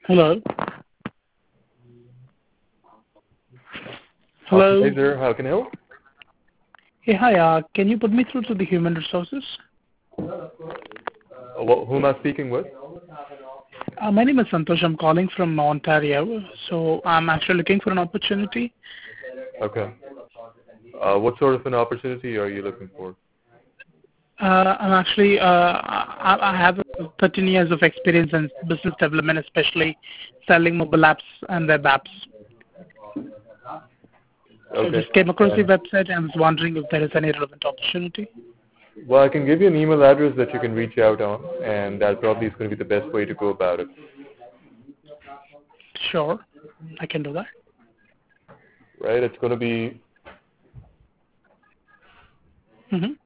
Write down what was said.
Hello. Hello. Hi there, how can I help? Hey, hi. Can you put me through to the human resources? Who am I speaking with? My name is Santosh. I'm calling from Ontario. So I'm actually looking for an opportunity. Okay. What sort of an opportunity are you looking for? I'm actually, I have 13 years of experience in business development, especially selling mobile apps and web apps. So I Okay. just came across the website and I was wondering if there is any relevant opportunity. Well, I can give you an email address that you can reach out on, and that probably is going to be the best way to go about it. Sure, I can do that. Right? It's going to be Mm-hmm.